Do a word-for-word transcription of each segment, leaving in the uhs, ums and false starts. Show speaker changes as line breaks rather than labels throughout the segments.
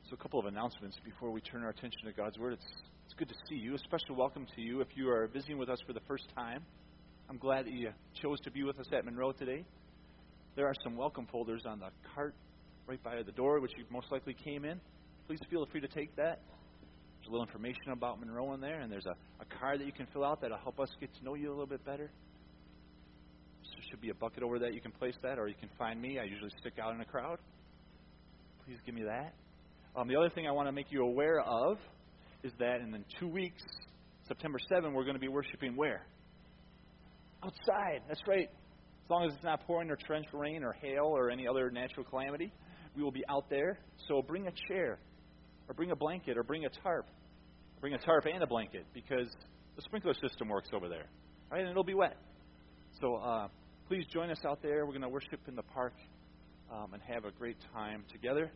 So a couple of announcements before we turn our attention to God's Word. It's, it's good to see you. A special welcome to you if you are visiting with us for the first time. I'm glad that you chose to be with us at Monroe today. There are some welcome folders on the cart right by the door, which you most likely came in. Please feel free to take that. There's a little information about Monroe in there, and there's a, a card that you can fill out that'll help us get to know you a little bit better. There should be a bucket over that you can place that, or you can find me. I usually stick out in a crowd. Please give me that. Um, the other thing I want to make you aware of is that in the two weeks, September seventh, we're going to be worshiping where? Outside. That's right. As long as it's not pouring or trench rain or hail or any other natural calamity, we will be out there. So bring a chair or bring a blanket or bring a tarp. Bring a tarp and a blanket because the sprinkler system works over there. Right? And it'll be wet. So uh, please join us out there. We're going to worship in the park um, and have a great time together.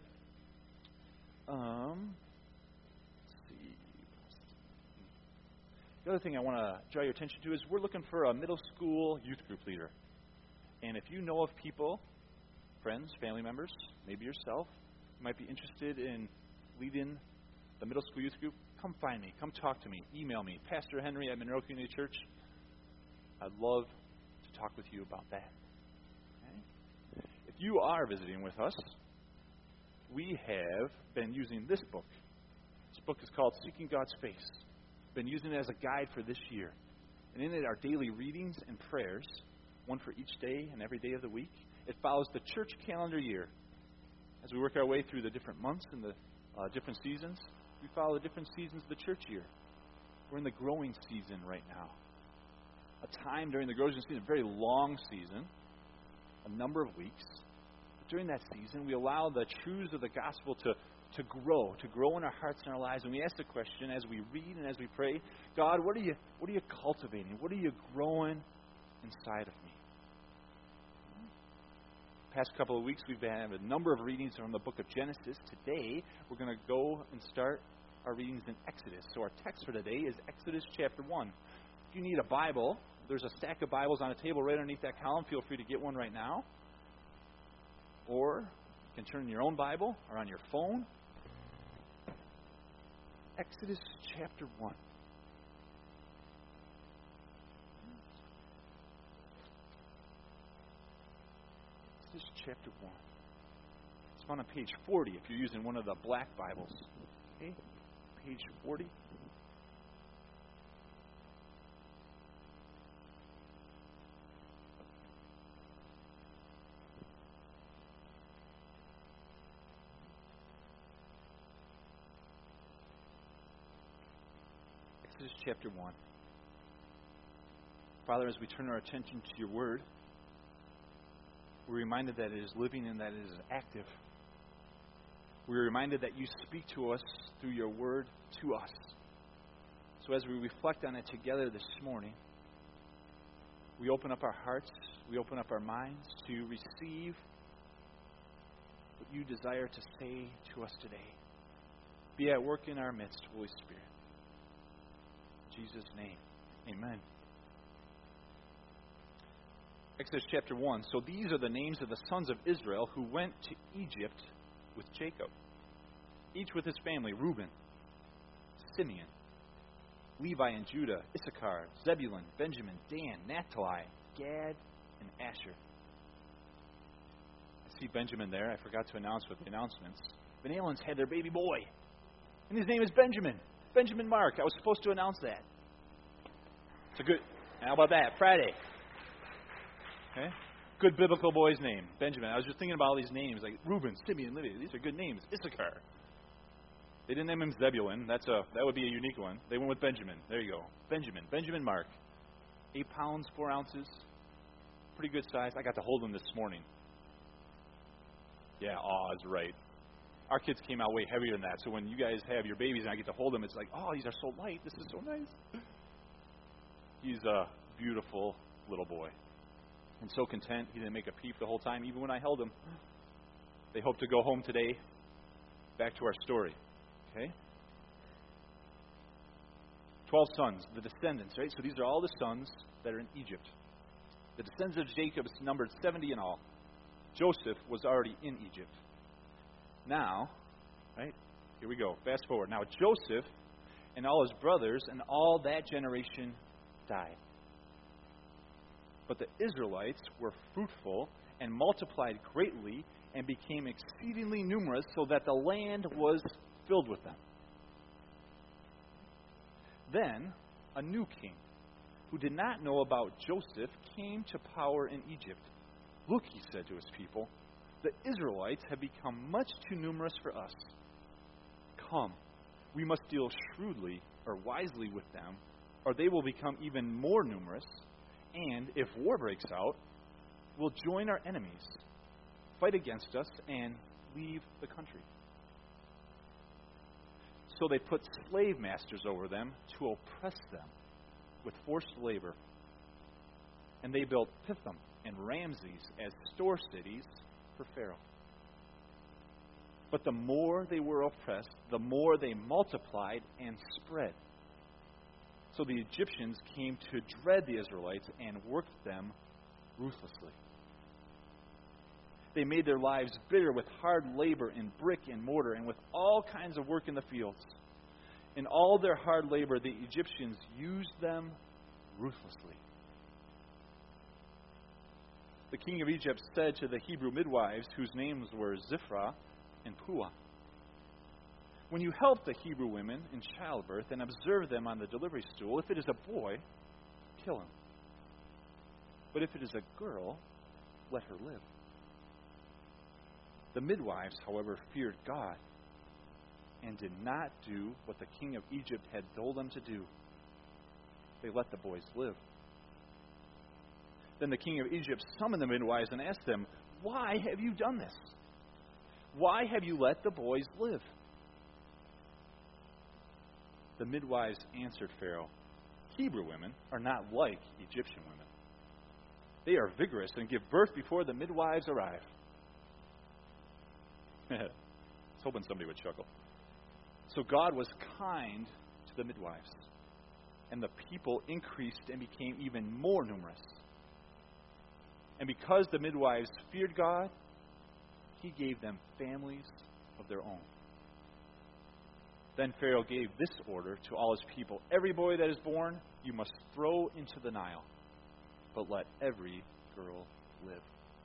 Um, let's see. The other thing I want to draw your attention to is we're looking for a middle school youth group leader. And if you know of people, friends, family members, maybe yourself, who might be interested in leading the middle school youth group, come find me. Come talk to me. Email me. Pastor Henry at Monroe Community Church. I'd love to talk with you about that. Okay? If you are visiting with us, we have been using this book. This book is called Seeking God's Face. Been using it as a guide for this year. And in it are daily readings and prayers, one for each day and every day of the week. It follows the church calendar year. As we work our way through the different months and the uh, different seasons, we follow the different seasons of the church year. We're in the growing season right now. A time during the growing season, a very long season, a number of weeks. During that season, we allow the truths of the gospel to, to grow, to grow in our hearts and our lives. And we ask the question as we read and as we pray, God, what are you, what are you cultivating? What are you growing inside of me? The past couple of weeks, we've had a number of readings from the book of Genesis. Today, we're going to go and start our readings in Exodus. So our text for today is Exodus chapter one. If you need a Bible, there's a stack of Bibles on a table right underneath that column. Feel free to get one right now. Or you can turn in your own Bible or on your phone. Exodus chapter one. Exodus chapter one. It's found on page forty if you're using one of the black Bibles. Okay? Page forty. Exodus chapter one. Father, as we turn our attention to your word, we're reminded that it is living and that it is active. We're reminded that you speak to us through your word to us. So as we reflect on it together this morning, we open up our hearts, we open up our minds to receive what you desire to say to us today. Be at work in our midst, Holy Spirit. In Jesus' name, amen. Exodus chapter one. So these are the names of the sons of Israel who went to Egypt with Jacob, each with his family: Reuben, Simeon, Levi and Judah, Issachar, Zebulun, Benjamin, Dan, Naphtali, Gad, and Asher. I see Benjamin there. I forgot to announce with the announcements. Van Halen's had their baby boy, and his name is Benjamin. Benjamin Mark. I was supposed to announce that. It's a good. How about that? Friday. Okay. Good biblical boy's name, Benjamin. I was just thinking about all these names like Reuben, Simeon, Levi. These are good names. Issachar. They didn't name him Zebulun. That's a that would be a unique one. They went with Benjamin. There you go. Benjamin. Benjamin Mark. Eight pounds, four ounces. Pretty good size. I got to hold him this morning. Yeah, Oz, right. Our kids came out way heavier than that. So when you guys have your babies and I get to hold them, it's like, oh, these are so light. This is so nice. He's a beautiful little boy. And so content. He didn't make a peep the whole time, even when I held him. They hope to go home today. Back to our story. Okay? Twelve sons, the descendants, right? So these are all the sons that are in Egypt. The descendants of Jacob numbered seventy in all. Joseph was already in Egypt. Now, right, Here we go. Fast forward. Now Joseph and all his brothers and all that generation died. But the Israelites were fruitful and multiplied greatly and became exceedingly numerous, so that the land was filled with them. Then a new king, who did not know about Joseph, came to power in Egypt. Look, he said to his people, the Israelites have become much too numerous for us. Come, we must deal shrewdly or wisely with them, or they will become even more numerous, and if war breaks out, we'll join our enemies, fight against us, and leave the country. So they put slave masters over them to oppress them with forced labor. And they built Pithom and Ramses as store cities for Pharaoh. But the more they were oppressed, the more they multiplied and spread. So the Egyptians came to dread the Israelites and worked them ruthlessly. They made their lives bitter with hard labor in brick and mortar and with all kinds of work in the fields. In all their hard labor, the Egyptians used them ruthlessly. The king of Egypt said to the Hebrew midwives, whose names were Ziphrah and Puah, when you help the Hebrew women in childbirth and observe them on the delivery stool, if it is a boy, kill him. But if it is a girl, let her live. The midwives, however, feared God and did not do what the king of Egypt had told them to do. They let the boys live. Then the king of Egypt summoned the midwives and asked them, why have you done this? Why have you let the boys live? The midwives answered Pharaoh, Hebrew women are not like Egyptian women. They are vigorous and give birth before the midwives arrive. I was hoping somebody would chuckle. So God was kind to the midwives, and the people increased and became even more numerous. And because the midwives feared God, he gave them families of their own. Then Pharaoh gave this order to all his people, every boy that is born you must throw into the Nile, but let every girl live.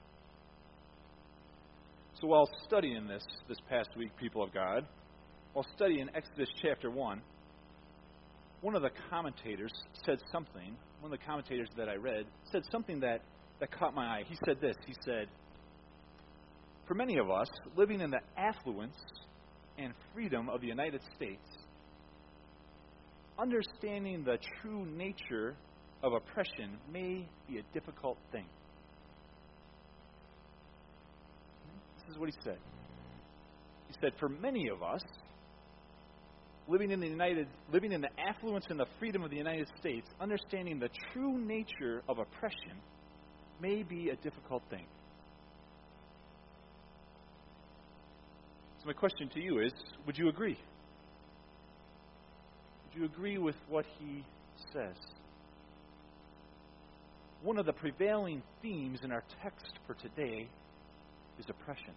So while studying this this past week, people of God, while studying Exodus chapter one, one of the commentators said something, one of the commentators that I read, said something that, that caught my eye. He said this, he said, for many of us, living in the affluence and freedom of the United States, understanding the true nature of oppression may be a difficult thing. This is what he said. He said, for many of us, living in the United, living in the affluence and the freedom of the United States, understanding the true nature of oppression may be a difficult thing. So my question to you is, would you agree? Would you agree with what he says? One of the prevailing themes in our text for today is oppression.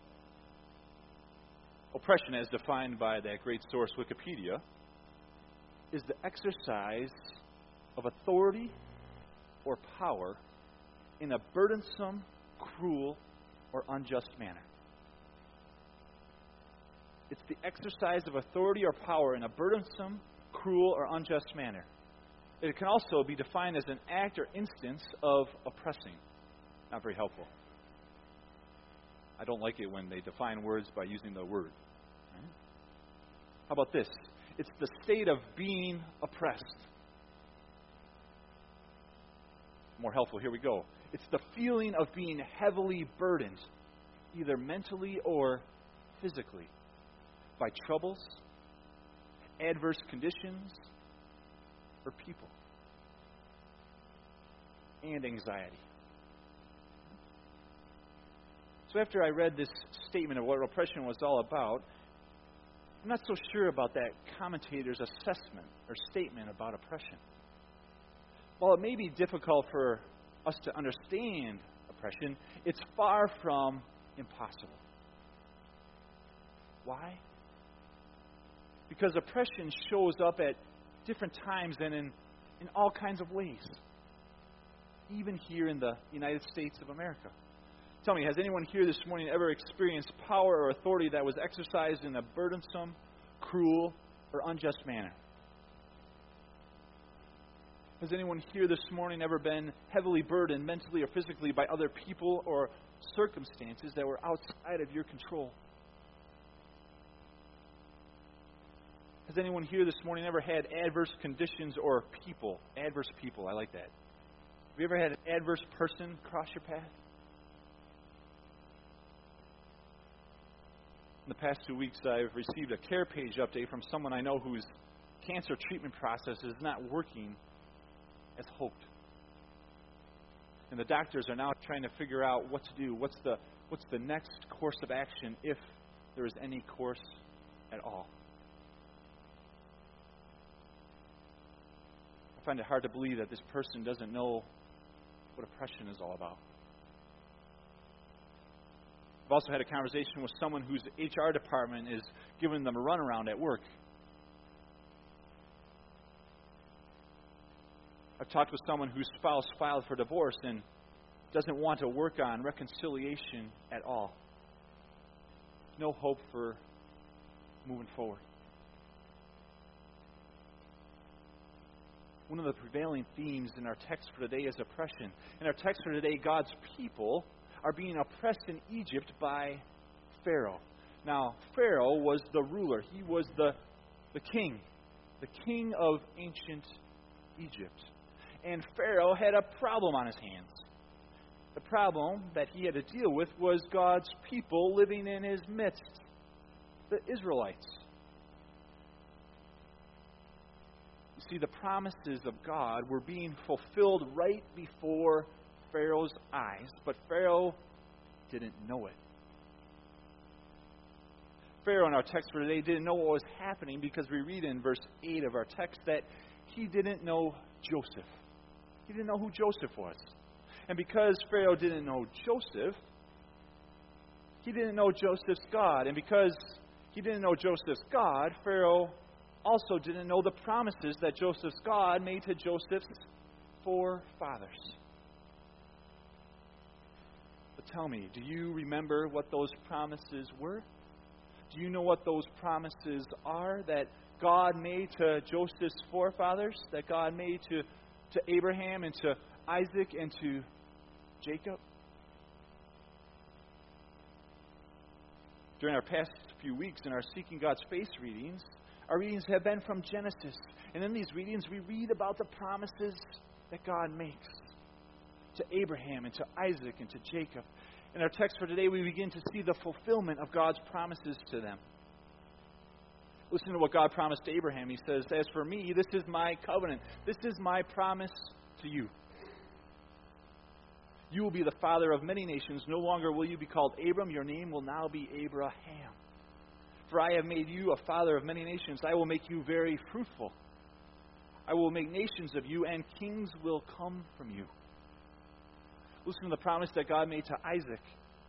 Oppression, as defined by that great source Wikipedia, is the exercise of authority or power in a burdensome, cruel, or unjust manner. It's the exercise of authority or power in a burdensome, cruel, or unjust manner. It can also be defined as an act or instance of oppressing. Not very helpful. I don't like it when they define words by using the word. Right? How about this? It's the state of being oppressed. More helpful, here we go. It's the feeling of being heavily burdened, either mentally or physically, by troubles, adverse conditions, or people, and anxiety. So after I read this statement of what oppression was all about, I'm not so sure about that commentator's assessment or statement about oppression. While it may be difficult for us to understand oppression, it's far from impossible. Why? Because oppression shows up at different times and in, in all kinds of ways. Even here in the United States of America. Tell me, has anyone here this morning ever experienced power or authority that was exercised in a burdensome, cruel, or unjust manner? Has anyone here this morning ever been heavily burdened mentally or physically by other people or circumstances that were outside of your control? Has anyone here this morning ever had adverse conditions or people? Adverse people, I like that. Have you ever had an adverse person cross your path? In the past two weeks, I've received a care page update from someone I know whose cancer treatment process is not working as hoped. And the doctors are now trying to figure out what to do. What's the, what's the next course of action, if there is any course at all? I find it hard to believe that this person doesn't know what oppression is all about. I've also had a conversation with someone whose H R department is giving them a runaround at work. I've talked with someone whose spouse filed for divorce and doesn't want to work on reconciliation at all. No hope for moving forward. One of the prevailing themes in our text for today is oppression. In our text for today, God's people are being oppressed in Egypt by Pharaoh. Now, Pharaoh was the ruler. He was the, the king, the king of ancient Egypt. And Pharaoh had a problem on his hands. The problem that he had to deal with was God's people living in his midst, the Israelites. You see, the promises of God were being fulfilled right before Pharaoh's eyes, but Pharaoh didn't know it. Pharaoh in our text for today didn't know what was happening because we read in verse eight of our text that he didn't know Joseph. He didn't know who Joseph was. And because Pharaoh didn't know Joseph, he didn't know Joseph's God. And because he didn't know Joseph's God, Pharaoh also didn't know the promises that Joseph's God made to Joseph's forefathers. But tell me, do you remember what those promises were? Do you know what those promises are that God made to Joseph's forefathers? That God made to, to Abraham and to Isaac and to Jacob? During our past few weeks in our Seeking God's Face readings, our readings have been from Genesis. And in these readings, we read about the promises that God makes to Abraham and to Isaac and to Jacob. In our text for today, we begin to see the fulfillment of God's promises to them. Listen to what God promised to Abraham. He says, "As for me, this is my covenant. This is my promise to you. You will be the father of many nations. No longer will you be called Abram. Your name will now be Abraham. For I have made you a father of many nations. I will make you very fruitful. I will make nations of you, and kings will come from you." Listen to the promise that God made to Isaac.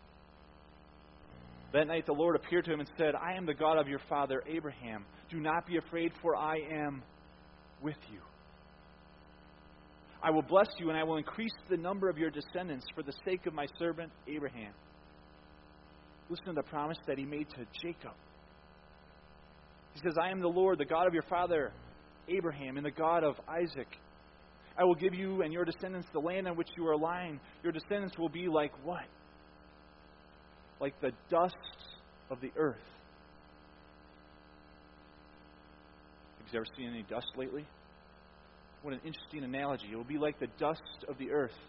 That night the Lord appeared to him and said, "I am the God of your father Abraham. Do not be afraid, for I am with you. I will bless you, and I will increase the number of your descendants for the sake of my servant Abraham." Listen to the promise that he made to Jacob. He says, "I am the Lord, the God of your father Abraham, and the God of Isaac. I will give you and your descendants the land on which you are lying. Your descendants will be like what? Like the dust of the earth." Have you ever seen any dust lately? What an interesting analogy. It will be like the dust of the earth.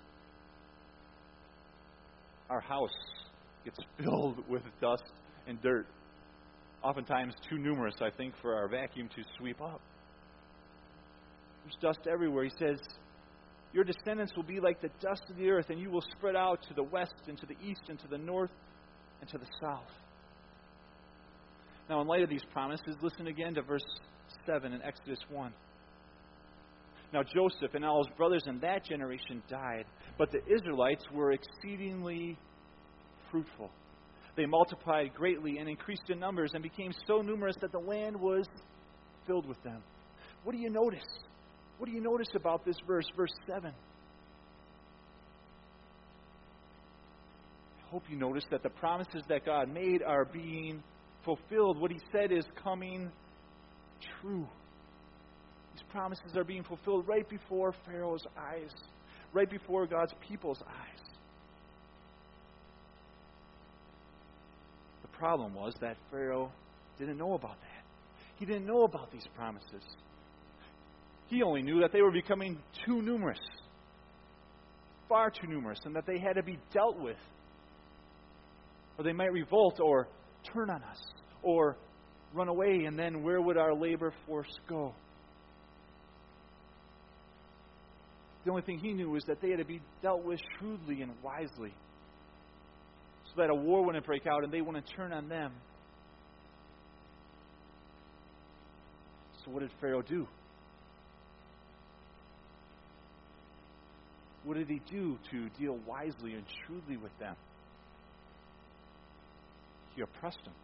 Our house gets filled with dust and dirt. Oftentimes too numerous, I think, for our vacuum to sweep up. There's dust everywhere. He says, your descendants will be like the dust of the earth, and you will spread out to the west and to the east and to the north and to the south. Now, in light of these promises, listen again to verse seven in Exodus one. "Now Joseph and all his brothers in that generation died, but the Israelites were exceedingly fruitful. They multiplied greatly and increased in numbers and became so numerous that the land was fulfilled with them. What do you notice? What do you notice about this verse, verse seven? I hope you notice that the promises that God made are being fulfilled. What He said is coming true. These promises are being fulfilled right before Pharaoh's eyes, right before God's people's eyes. The problem was that Pharaoh didn't know about that. He didn't know about these promises. He only knew that they were becoming too numerous, far too numerous, and that they had to be dealt with. Or they might revolt or turn on us or run away, and then where would our labor force go? The only thing he knew was that they had to be dealt with shrewdly and wisely, so that a war wouldn't break out and they wouldn't turn on them. So what did Pharaoh do? What did he do to deal wisely and shrewdly with them? He oppressed them.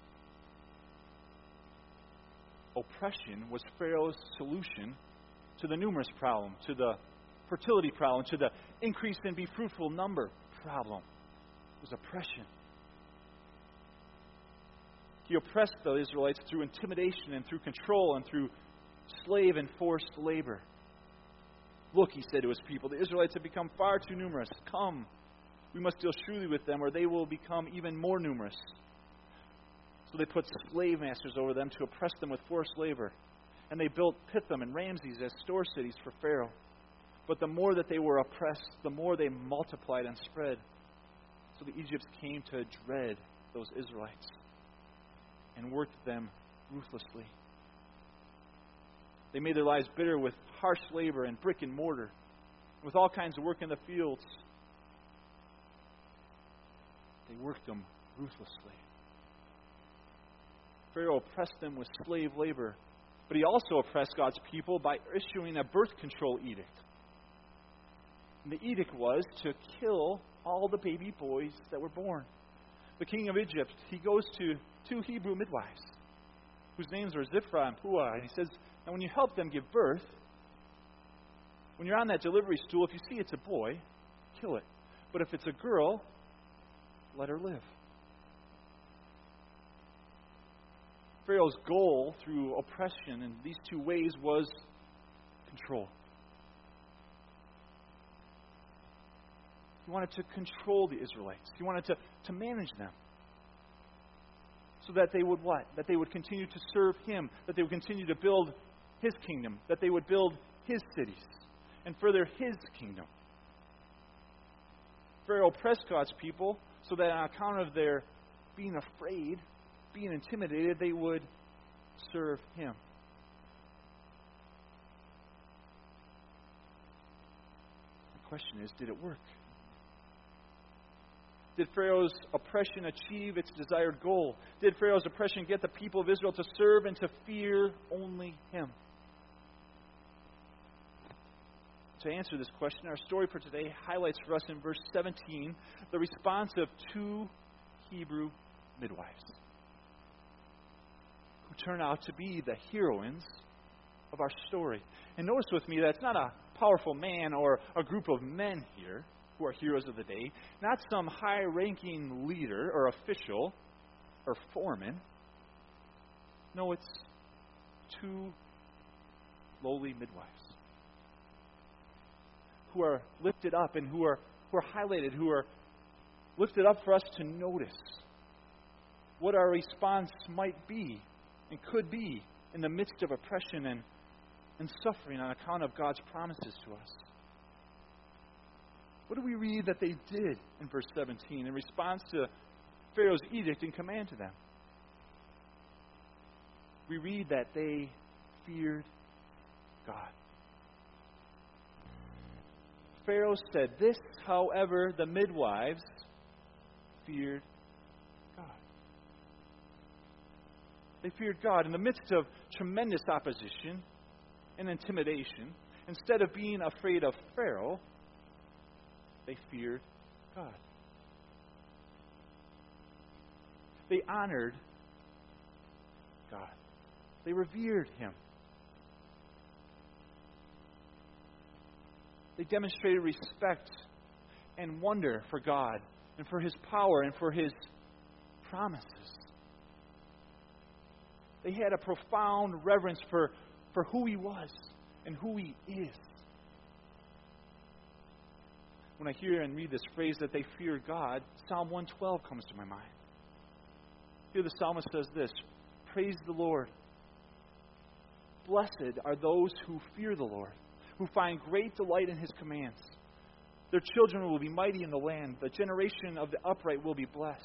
Oppression was Pharaoh's solution to the numerous problem, to the fertility problem, to the increase in be fruitful number problem. It was oppression. He oppressed the Israelites through intimidation and through control and through slave and forced labor. Look, he said to his people, the Israelites have become far too numerous. Come, we must deal shrewdly with them, or they will become even more numerous. So they put slave masters over them to oppress them with forced labor. And they built Pithom and Ramses as store cities for Pharaoh. But the more that they were oppressed, the more they multiplied and spread. So the Egyptians came to dread those Israelites and worked them ruthlessly. They made their lives bitter with harsh labor and brick and mortar, with all kinds of work in the fields. They worked them ruthlessly. Pharaoh oppressed them with slave labor, but he also oppressed God's people by issuing a birth control edict. And the edict was to kill all the baby boys that were born. The king of Egypt, he goes to two Hebrew midwives, whose names are Ziphrah and Puah, and he says, now when you help them give birth, when you're on that delivery stool, if you see it's a boy, kill it. But if it's a girl, let her live. Pharaoh's goal through oppression in these two ways was control. He wanted to control the Israelites. He wanted to, to manage them. So that they would what? That they would continue to serve him. That they would continue to build his kingdom. That they would build his cities. And further his kingdom. Pharaoh oppressed God's people so that on account of their being afraid, being intimidated, they would serve him. The question is, did it work? Did Pharaoh's oppression achieve its desired goal? Did Pharaoh's oppression get the people of Israel to serve and to fear only him? To answer this question, our story for today highlights for us in verse seventeen the response of two Hebrew midwives who turn out to be the heroines of our story. And notice with me that it's not a powerful man or a group of men here who are heroes of the day, not some high-ranking leader or official or foreman. No, it's two lowly midwives who are lifted up and who are, who are highlighted, who are lifted up for us to notice what our response might be and could be in the midst of oppression and, and suffering on account of God's promises to us. What do we read that they did in verse seventeen in response to Pharaoh's edict and command to them? We read that they feared God. Pharaoh said this, however, the midwives feared God. They feared God in the midst of tremendous opposition and intimidation. Instead of being afraid of Pharaoh, they feared God. They honored God. They revered him. They demonstrated respect and wonder for God and for His power and for His promises. They had a profound reverence for, for who He was and who He is. When I hear and read this phrase that they feared God, Psalm one twelve comes to my mind. Here the psalmist says this, "Praise the Lord. Blessed are those who fear the Lord, who find great delight in His commands. Their children will be mighty in the land. The generation of the upright will be blessed.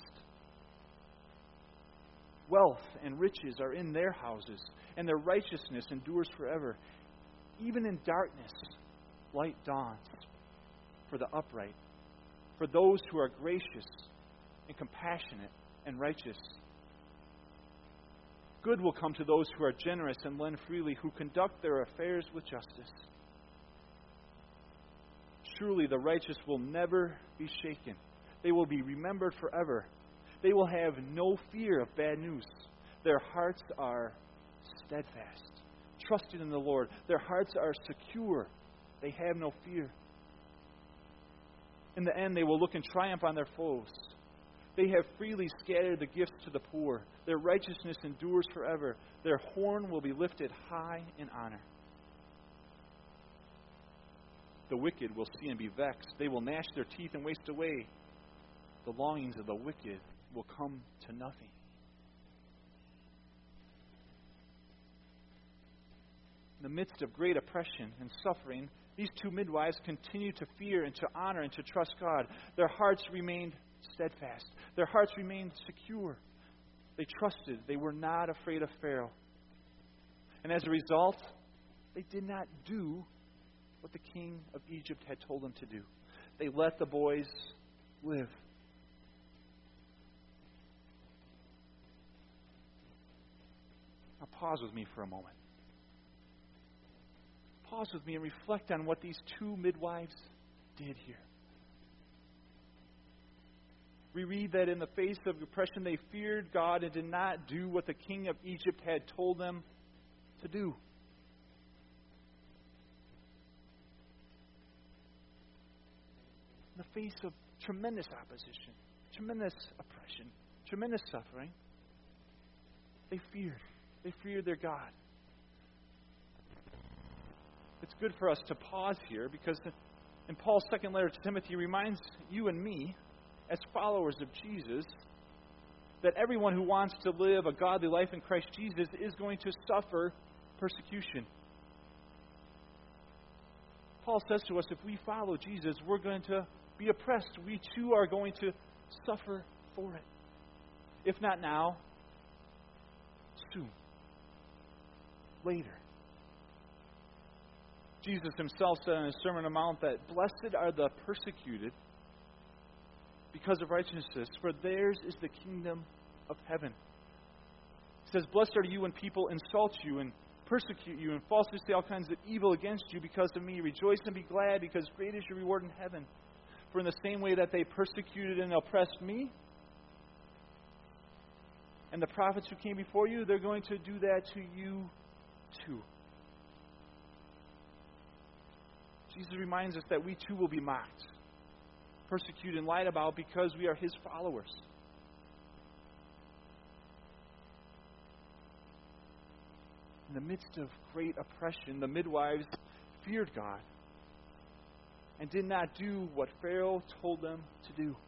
Wealth and riches are in their houses, and their righteousness endures forever. Even in darkness, light dawns for the upright, for those who are gracious and compassionate and righteous. Good will come to those who are generous and lend freely, who conduct their affairs with justice. Surely the righteous will never be shaken. They will be remembered forever. They will have no fear of bad news. Their hearts are steadfast, trusting in the Lord. Their hearts are secure. They have no fear. In the end, they will look in triumph on their foes. They have freely scattered the gifts to the poor. Their righteousness endures forever. Their horn will be lifted high in honor. The wicked will see and be vexed. They will gnash their teeth and waste away. The longings of the wicked will come to nothing." In the midst of great oppression and suffering, these two midwives continued to fear and to honor and to trust God. Their hearts remained steadfast. Their hearts remained secure. They trusted. They were not afraid of Pharaoh. And as a result, they did not do what the king of Egypt had told them to do. They let the boys live. Now pause with me for a moment. Pause with me and reflect on what these two midwives did here. We read that in the face of oppression, they feared God and did not do what the king of Egypt had told them to do. In the face of tremendous opposition, tremendous oppression, tremendous suffering, they feared. They feared their God. It's good for us to pause here because in Paul's second letter to Timothy, he reminds you and me, as followers of Jesus, that everyone who wants to live a godly life in Christ Jesus is going to suffer persecution. Paul says to us, if we follow Jesus, we're going to be oppressed. We too are going to suffer for it. If not now, soon. Later. Jesus himself said in his Sermon on the Mount that blessed are the persecuted because of righteousness, for theirs is the kingdom of heaven. He says, blessed are you when people insult you and persecute you and falsely say all kinds of evil against you because of me. Rejoice and be glad, because great is your reward in heaven. For in the same way that they persecuted and oppressed me and the prophets who came before you, they're going to do that to you too. Jesus reminds us that we too will be mocked, persecuted, and lied about because we are His followers. In the midst of great oppression, the midwives feared God and did not do what Pharaoh told them to do.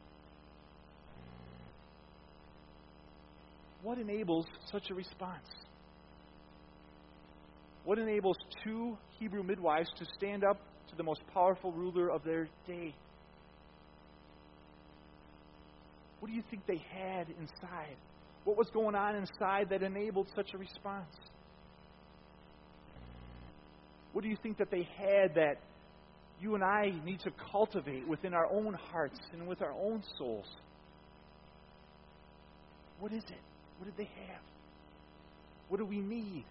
What enables such a response? What enables two Hebrew midwives to stand up to the most powerful ruler of their day? What do you think they had inside? What was going on inside that enabled such a response? What do you think that they had that you and I need to cultivate within our own hearts and with our own souls? What is it? What did they have? What do we need?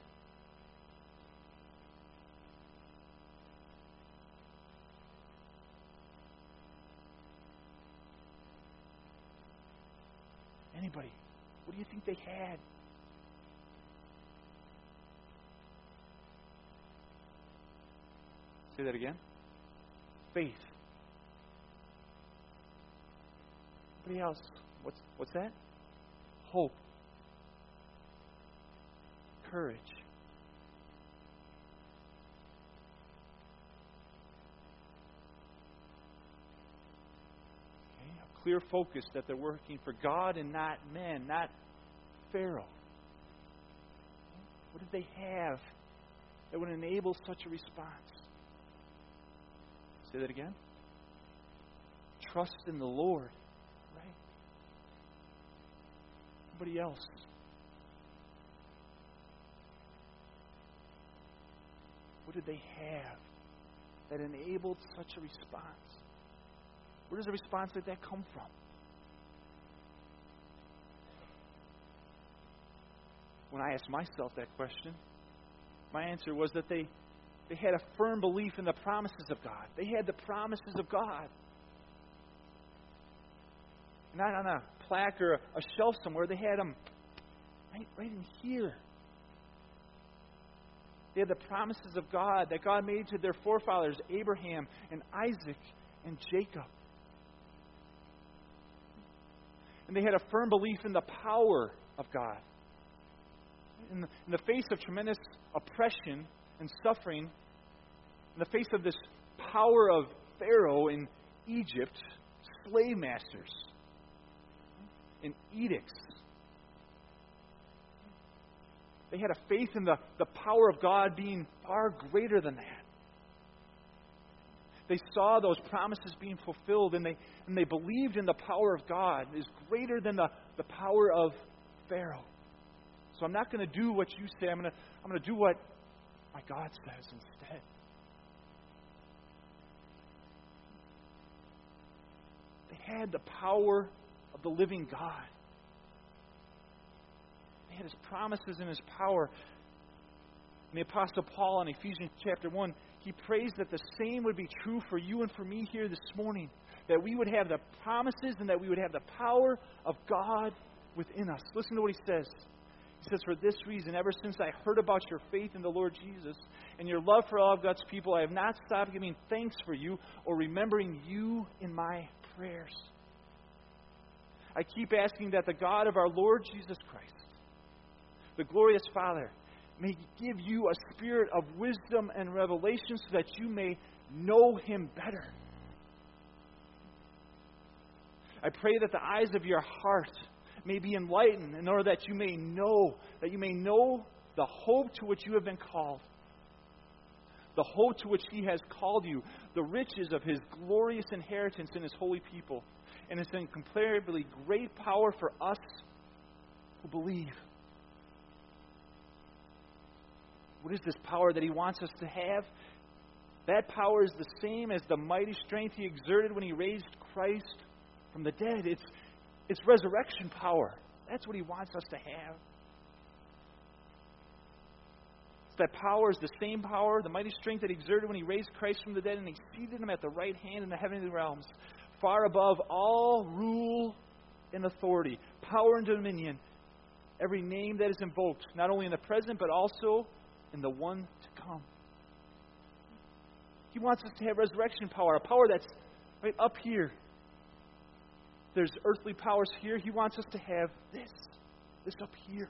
Anybody? What do you think they had? Say that again. faith. Anybody else? What's, what's that? Hope. Courage. Okay, a clear focus that they're working for God and not men, not Pharaoh. What did they have that would enable such a response? Say that again. Trust in the Lord. Right? Somebody else. What did they have that enabled such a response? Where does a response like that come from? When I asked myself that question, my answer was that they, they had a firm belief in the promises of God. They had the promises of God. Not on a plaque or a, a shelf somewhere. They had them right, right in here. They had the promises of God that God made to their forefathers, Abraham and Isaac and Jacob. And they had a firm belief in the power of God. In the, in the face of tremendous oppression and suffering, in the face of this power of Pharaoh in Egypt, slave masters, and edicts, they had a faith in the, the power of God being far greater than that. They saw those promises being fulfilled, and they and they believed in the power of God is greater than the, the power of Pharaoh. So I'm not going to do what you say. I'm going to I'm going to do what my God says instead. They had the power of the living God. He had His promises and His power. And the Apostle Paul in Ephesians chapter one, he prays that the same would be true for you and for me here this morning. That we would have the promises and that we would have the power of God within us. Listen to what he says. He says, for this reason, ever since I heard about your faith in the Lord Jesus and your love for all of God's people, I have not stopped giving thanks for you or remembering you in my prayers. I keep asking that the God of our Lord Jesus Christ, the glorious Father, may give you a spirit of wisdom and revelation so that you may know Him better. I pray that the eyes of your heart may be enlightened in order that you may know, that you may know the hope to which you have been called, the hope to which He has called you, the riches of His glorious inheritance in His holy people, and His incomparably great power for us who believe. What is this power that He wants us to have? That power is the same as the mighty strength He exerted when He raised Christ from the dead. It's, it's resurrection power. That's what He wants us to have. That power is the same power, the mighty strength that He exerted when He raised Christ from the dead and He seated Him at the right hand in the heavenly realms, far above all rule and authority, power and dominion, every name that is invoked, not only in the present but also in the one to come. He wants us to have resurrection power, a power that's right up here. There's earthly powers here. He wants us to have this, this up here.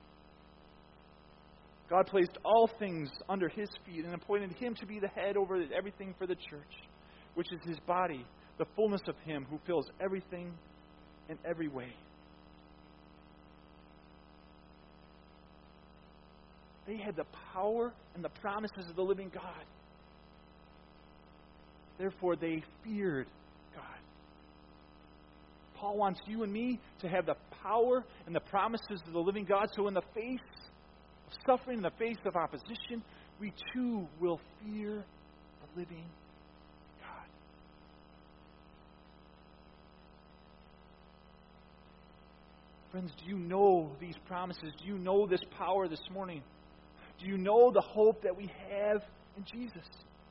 God placed all things under His feet and appointed Him to be the head over everything for the church, which is His body, the fullness of Him who fills everything in every way. They had the power and the promises of the living God. Therefore, they feared God. Paul wants you and me to have the power and the promises of the living God, so in the face of suffering, in the face of opposition, we too will fear the living God. Friends, do you know these promises? Do you know this power this morning? Do you know the hope that we have in Jesus?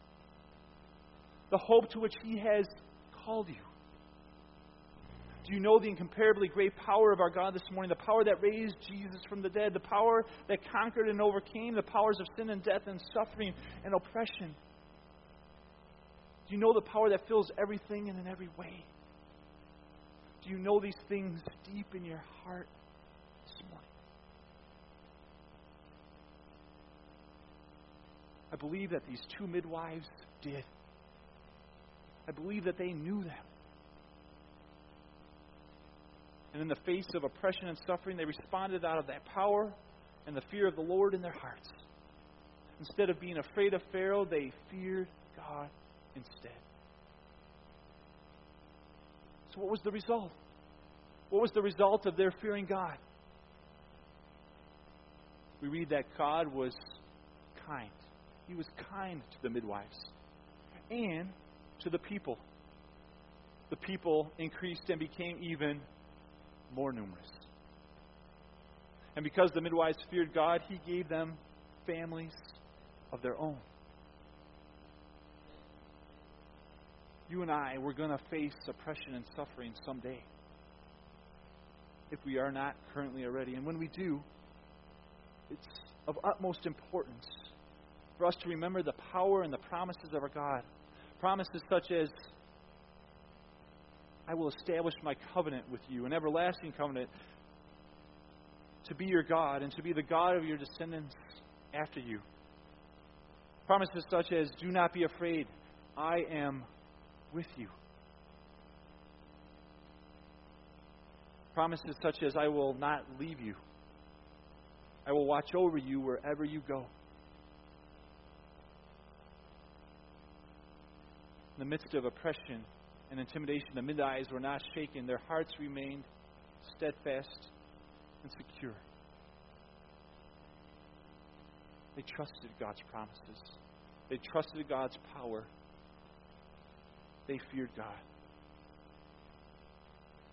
The hope to which He has called you. Do you know the incomparably great power of our God this morning? The power that raised Jesus from the dead. The power that conquered and overcame the powers of sin and death and suffering and oppression. Do you know the power that fills everything and in every way? Do you know these things deep in your heart this morning? I believe that these two midwives did. I believe that they knew them. And in the face of oppression and suffering, they responded out of that power and the fear of the Lord in their hearts. Instead of being afraid of Pharaoh, they feared God instead. So what was the result? What was the result of their fearing God? We read that God was kind. He was kind to the midwives and to the people. The people increased and became even more numerous. And because the midwives feared God, He gave them families of their own. You and I, we're going to face oppression and suffering someday, if we are not currently already. And when we do, it's of utmost importance for us to remember the power and the promises of our God. Promises such as, I will establish my covenant with you, an everlasting covenant, to be your God and to be the God of your descendants after you. Promises such as, do not be afraid, I am with you. Promises such as, I will not leave you. I will watch over you wherever you go. In the midst of oppression and intimidation, the midwives were not shaken. Their hearts remained steadfast and secure. They trusted God's promises. They trusted God's power. They feared God.